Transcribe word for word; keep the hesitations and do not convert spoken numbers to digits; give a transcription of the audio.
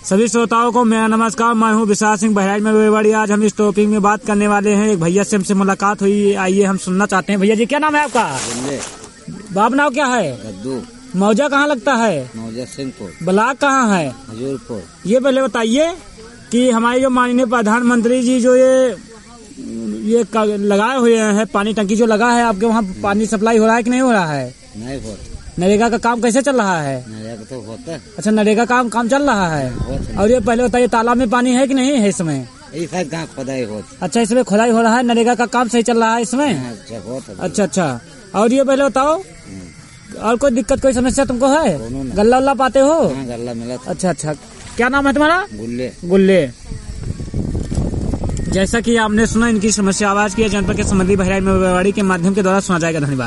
सभी श्रोताओं को मेरा नमस्कार। मैं हूं विशाल सिंह बहराइच में बेवाड़ी। आज हम इस टॉपिक में बात करने वाले हैं। एक भैया से हमसे मुलाकात हुई, आइए हम सुनना चाहते हैं। भैया जी क्या नाम है आपका? बाप नाम क्या है? गद्दू। मौजा कहाँ लगता है? मौजा सिंहपुर। ब्लॉक कहाँ है? हजूरपुर। ये पहले बताइए कि हमारे जो माननीय प्रधानमंत्री जी जो ये ये लगाए हुए हैं पानी टंकी जो लगा है, आपके वहाँ पानी सप्लाई हो रहा है कि नहीं हो रहा है? नहीं होता। नरेगा का काम कैसे चल रहा है? नरेगा तो होता है। अच्छा, नरेगा काम काम चल रहा है। और ये पहले बताइए तालाब में पानी है कि नहीं है इसमें? कहाँ खुदाई होती। अच्छा, इसमें खुदाई हो रहा है। नरेगा का काम सही चल रहा है इसमें? अच्छा अच्छा। और ये पहले बताओ, और कोई दिक्कत कोई समस्या तुमको है? गल्ला उल्ला पाते हो? गल्ला मिला। अच्छा अच्छा। क्या नाम है तुम्हारा? गुल्ले। गुल्ले। जैसा कि आपने सुना, इनकी समस्या आवाज की जनपद के संबंधी बहराइच में बेवाड़ी के माध्यम के द्वारा सुना जाएगा। धन्यवाद।